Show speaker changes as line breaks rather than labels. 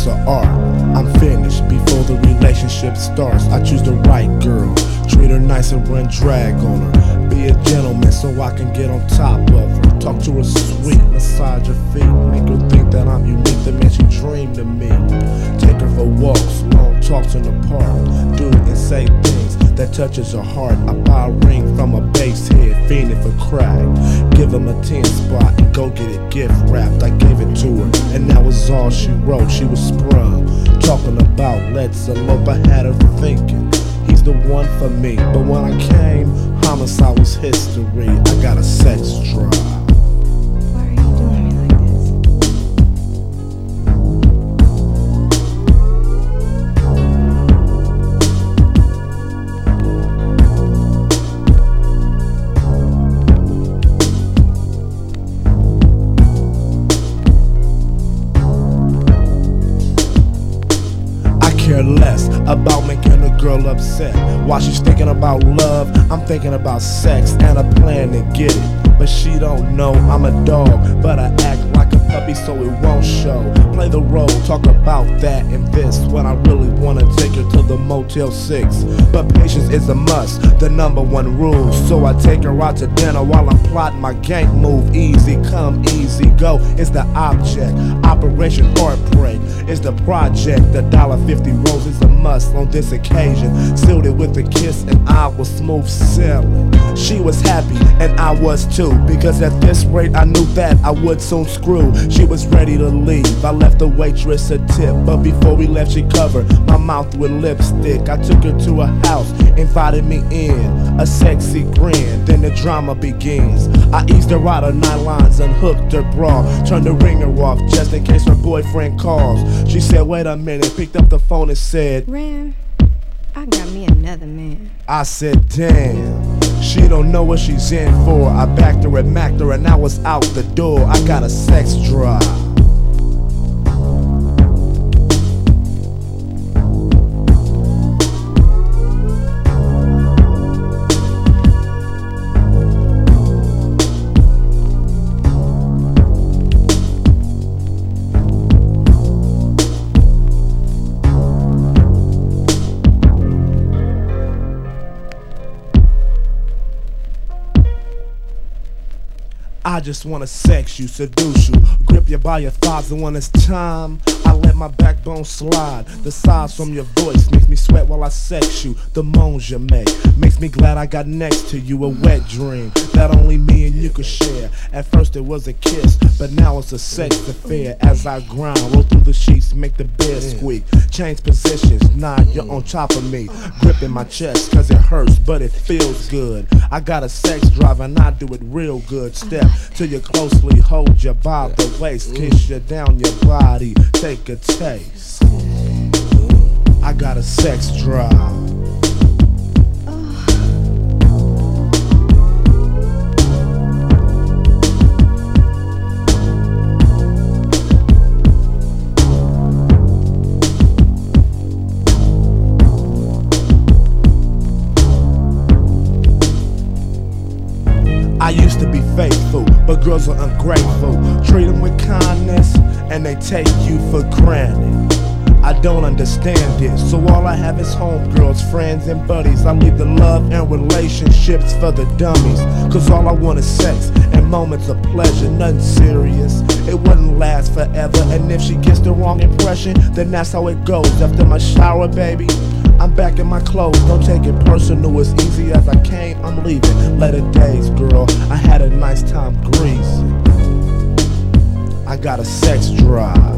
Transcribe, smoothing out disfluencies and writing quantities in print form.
piece of art. I'm finished before the relationship starts. I choose the right girl, treat her nice and run drag on her. Be a gentleman so I can get on top of her. Talk to her sweet, massage her feet, make her think that I'm unique, the man she dreamed of me. Take her for walks, long talks in the park, do and say things that touches her heart. I buy a ring from a bass head, fiending for crack. Give him a 10 spot and go get it gift wrapped. I gave it to her, and that was all she wrote. She was sprung, talking about let's elope. I had her thinking he's the one for me, but when I came, homicide was history. I got a sex drive.
Why are you doing me like this?
Care less about making a girl upset. While she's thinking about love, I'm thinking about sex and a plan to get it. But she don't know I'm a dog, but I act like a puppy so it won't show. Play the role, talk about that and this, when I really wanna take her to the Motel 6. But patience is a must, the #1 rule. So I take her out to dinner while I'm plotting my gang move. Easy come, easy go is the object. Operation Heartbreak is the project. The $1.50 rose is a must on this occasion. Sealed it with a kiss and I was smooth sailing. She was happy and I was too, because at this rate I knew that I would soon screw. She was ready to leave, I left the waitress a tip, but before we left she covered my mouth with lipstick. I took her to her house, invited me in, a sexy grin, then the drama begins. I eased her out of nylons, unhooked her bra, turned the ringer off just in case her boyfriend calls. She said wait a minute, picked up the phone and said,
Ram, I got me another man.
I said damn, she don't know what she's in for. I backed her and macked her and I was out the door. I got a sex drive. I just wanna sex you, seduce you, grip you by your thighs, and when it's time, I let my backbone slide. The sighs from your voice makes me sweat while I sex you. The moans you make makes me glad I got next to you. A wet dream that only me and you could share. At first it was a kiss, but now it's a sex affair. As I grind, roll through the sheets, make the bed squeak. Change positions, nah, you're on top of me. Gripping my chest, cause it hurts, but it feels good. I got a sex drive and I do it real good. Step till you closely hold you by the waist, kiss you down your body, take a taste. I got a sex drive. I used to be faithful, but girls are ungrateful. Treat them with kindness, and they take you for granted. I don't understand it, so all I have is homegirls, friends, and buddies. I leave the love and relationships for the dummies, cause all I want is sex and moments of pleasure, nothing serious. It wouldn't last forever, and if she gets the wrong impression, then that's how it goes. After my shower, baby, I'm back in my clothes, don't take it personal, as easy as I came, I'm leaving. Later days, girl, I had a nice time greasing. I got a sex drive.